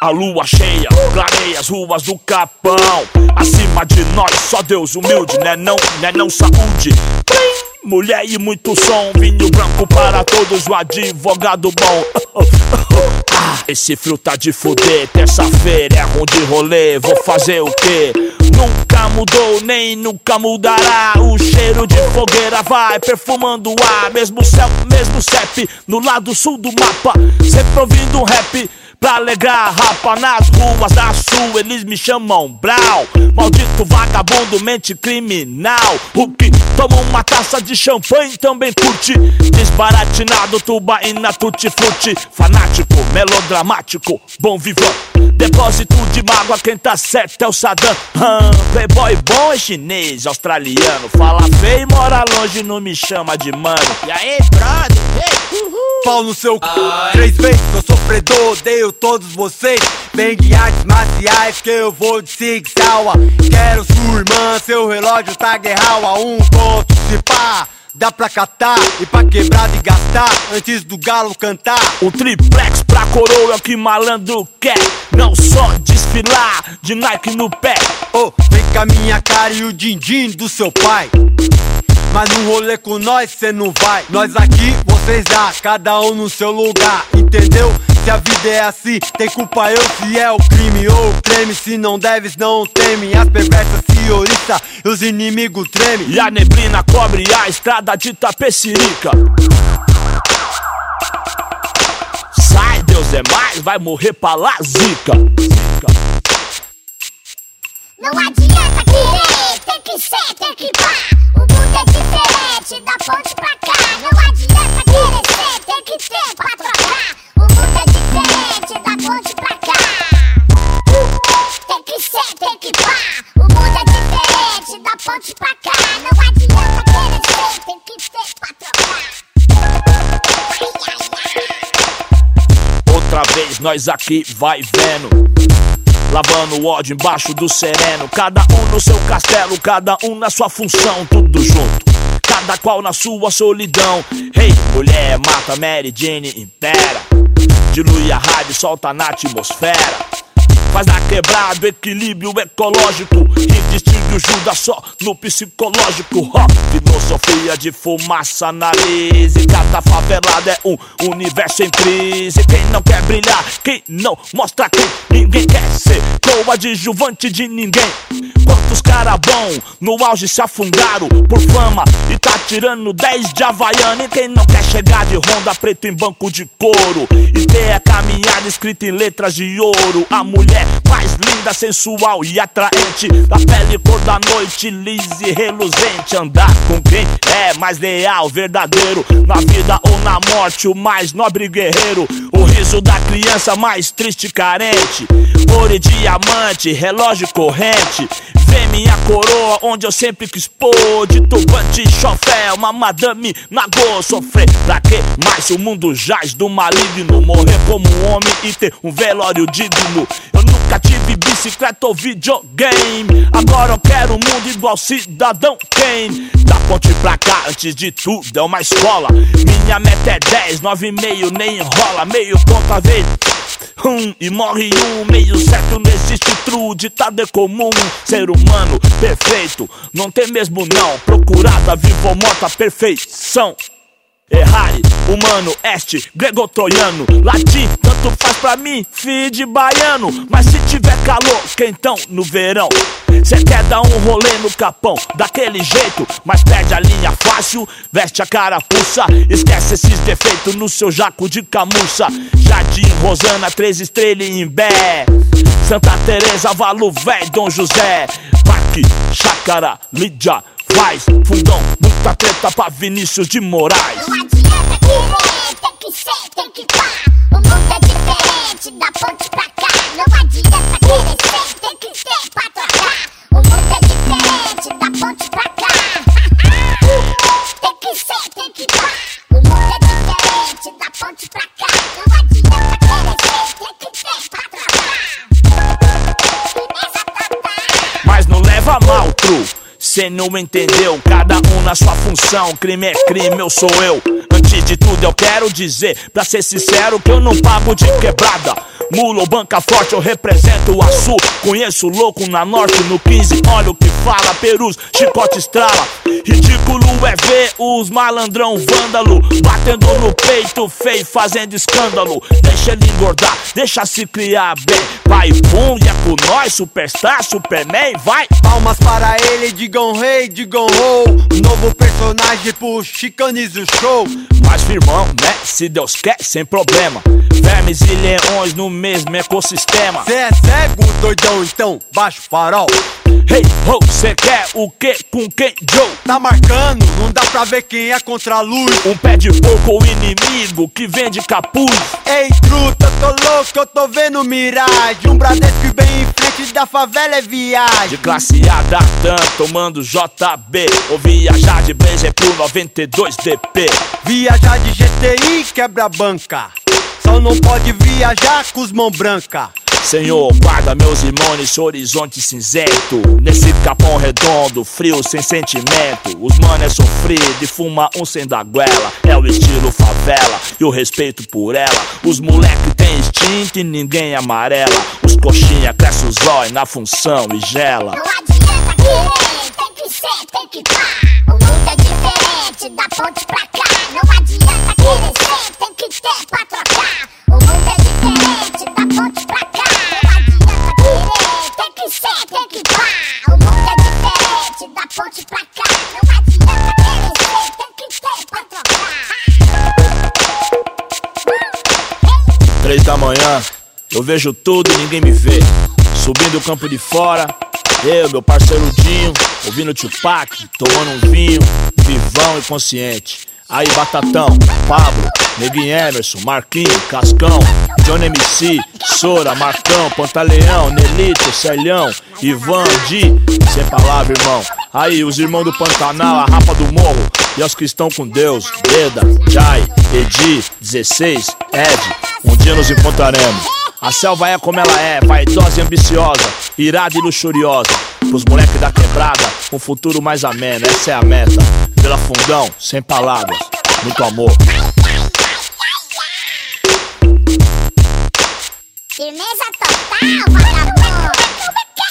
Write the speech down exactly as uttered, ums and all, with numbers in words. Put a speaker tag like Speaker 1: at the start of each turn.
Speaker 1: A lua cheia clareia as ruas do Capão. Acima de nós só Deus humilde, né não, né não saúde. Mulher e muito som, vinho branco para todos, o advogado bom. Ah, esse frio tá de fuder, terça-feira é ruim de rolê, vou fazer o quê? Nunca mudou, nem nunca mudará. O cheiro de fogueira vai perfumando o ar. Mesmo céu, mesmo C E P, no lado sul do mapa. Sempre ouvindo um rap pra alegrar a rapa. Nas ruas da sul eles me chamam Brau. Maldito vagabundo, mente criminal. O que toma uma taça de champanhe também curte. Desbaratinado, tubaína, tutti-frutti. Fanático, melodramático, bom vivan. Depósito de mágoa, quem tá certo é o Saddam. hum, Playboy bom é chinês, australiano. Fala feio e mora longe, não me chama de mano.
Speaker 2: E aí, brother? Ei, uhul.
Speaker 3: Pau no seu c... Três vezes eu sofredor, odeio todos vocês. Vem de artes marciais que eu vou de Sig Sauer. Quero sua irmã, seu relógio tá guerral a um ponto, se pá. Dá pra catar e pra quebrar e gastar antes do galo cantar.
Speaker 1: O triplex pra coroa é o que malandro quer. Não só desfilar de Nike no pé.
Speaker 3: Oh, vem com a minha cara e o din-din do seu pai. Mas no rolê com nós cê não vai. Nós aqui, vocês lá, cada um no seu lugar, entendeu? Se a vida é assim, tem culpa eu se é o crime ou o creme. Se não deves, não teme. As perversas se oriçam e os inimigos tremem.
Speaker 1: E a neblina cobre a estrada de Tapecirica. Sai, Deus é mais, vai morrer pra lá, zica.
Speaker 2: Não adianta querer, tem que ser, tem que pá. O mundo é diferente, da ponte pra cá. Não adianta querer ser, tem que ter pra trocar. O mundo é diferente, da ponte pra cá. Tem que ser, tem que pá. O mundo é diferente, da ponte pra cá. Não adianta querer ser, tem que ter pra trocar. Ai, ai, ai.
Speaker 1: Outra vez nós aqui vai vendo, lavando o ódio embaixo do sereno. Cada um no seu castelo, cada um na sua função. Tudo junto, cada qual na sua solidão. Hey, mulher, mata Mary Jane, impera. Dilui a rádio, solta na atmosfera. Faz na quebrada equilíbrio ecológico. E distingue o Judas só no psicológico. Ó, filosofia de fumaça analise. Cada favelada é um universo em crise. Quem não quer brilhar, quem não mostra quem. Ninguém quer ser coadjuvante de ninguém. Quantos cara bom no auge se afundaram por fama e tá tirando dez de Havaiana. E quem não quer chegar de Honda preto em banco de couro e ter a caminhada escrita em letras de ouro. A mulher mais linda, sensual e atraente, da pele cor da noite, lisa e reluzente. Andar com quem é mais leal, verdadeiro, na vida ou na morte, o mais nobre guerreiro. O riso da criança mais triste e carente. Ouro e diamante, relógio corrente. Vê minha coroa onde eu sempre quis pôr. De turbante e chofé, uma madame nagô. Sofrer pra quê? Mas o mundo jaz do maligno. Morrer como um homem e ter um velório digno. Eu nunca tive bicicleta ou videogame. Agora eu quero um mundo igual Cidadão Kane. Da ponte pra cá, antes de tudo é uma escola. Minha meta é dez, nove e meio, nem enrola. Meio ponto a vez um, e morre um. Meio certo não existe true, ditado é comum. Ser humano perfeito, não tem mesmo não. Procurada, viva ou morta, perfeição. Errare, humano, este, grego-troiano. Latim, tanto faz pra mim, filho de baiano. Mas se tiver calor, quentão no verão. Cê quer dar um rolê no Capão, daquele jeito, mas perde a linha fácil, veste a carapuça. Esquece esses defeitos no seu jaco de camurça. Jardim, Rosana, Três Estrelas em Imbé, Santa Teresa, Valo Véi, Dom José, Parque, Chácara, Lídia, Vaz, Fundão, muita treta pra Vinícius de Moraes.
Speaker 2: Não adianta querer, tem que ser, tem que pá. O mundo é diferente, da ponte pra cá. Não adianta querer ser, tem que ter pra trocar. O mundo é diferente, da ponte pra cá. Tem que ser, tem que pá. O mundo é diferente, da ponte pra cá. Não adianta querer ser, tem que ter pra trocar. Firmeza total.
Speaker 1: Mas não leva mal, true. Cê não entendeu, cada um na sua função. Crime é crime, eu sou eu. Antes de tudo eu quero dizer, pra ser sincero, que eu não pago de quebrada. Mula ou banca forte, eu represento o Açu. Conheço louco na norte, no quinze, olha o que fala. Perus, chicote estrala. Ridículo é ver os malandrão vândalo batendo no peito feio, fazendo escândalo. Deixa ele engordar, deixa se criar bem. Vai pum, e é com nós, superstar, superman, vai.
Speaker 3: Palmas para ele, digam rei, digam ho. Novo personagem pro Chicanize o show.
Speaker 1: Mas firmão, né, se Deus quer, sem problema. Vermes e leões no mesmo ecossistema.
Speaker 3: Cê é cego, doidão, então baixa o farol.
Speaker 1: Hey ho, cê quer o que com quem, Joe?
Speaker 3: Tá marcando, não dá pra ver quem é contra a luz.
Speaker 1: Um pé de porco ou inimigo que vende capuz.
Speaker 3: Ei truta, tô louco, eu tô vendo miragem. Um Bradesco bem em frente da favela é viagem.
Speaker 1: De classe A da T A M, tomando J B. Ou viajar de Blazer pro noventa e dois D P.
Speaker 3: Viajar de G T I quebra a banca. Só não pode viajar com os mão branca.
Speaker 1: Senhor, guarda meus irmãos nesse horizonte cinzento. Nesse capão redondo, frio, sem sentimento. Os mano é sofrido e fuma um sem da goela. É o estilo favela e o respeito por ela. Os moleque tem instinto e ninguém amarela. Os coxinha cresce os olhos na função e gela.
Speaker 2: Não adianta querer, tem que ser, tem que pá. O mundo é diferente, da ponte pra cá. Não adianta querer ser, tem que ter pra trocar. O mundo é diferente, da ponte pra cá. Tem que ser, tem que pá. O mundo é diferente, da ponte pra cá. Não adianta querer ser, tem que ter pra trocar.
Speaker 1: Três da manhã, eu vejo tudo e ninguém me vê. Subindo o campo de fora, eu, meu parceiro Dinho, ouvindo Tupac, tomando um vinho, vivão e consciente. Aí Batatão, Pablo, Neguinho Emerson, Marquinhos, Cascão, Johnny M C, Sora, Marcão, Pantaleão, Nelito, Celhão, Ivan, Di, sem palavra, irmão. Aí os irmãos do Pantanal, a Rapa do Morro, e os que estão com Deus, Beda, Jai, Edi, dezesseis, Ed, um dia nos encontraremos. A selva é como ela é, vaidosa e ambiciosa, irada e luxuriosa. Pros moleques da quebrada, um futuro mais ameno, essa é a meta. Vila Fundão, sem palavras, muito amor.
Speaker 2: Firmeza total, vagabundo.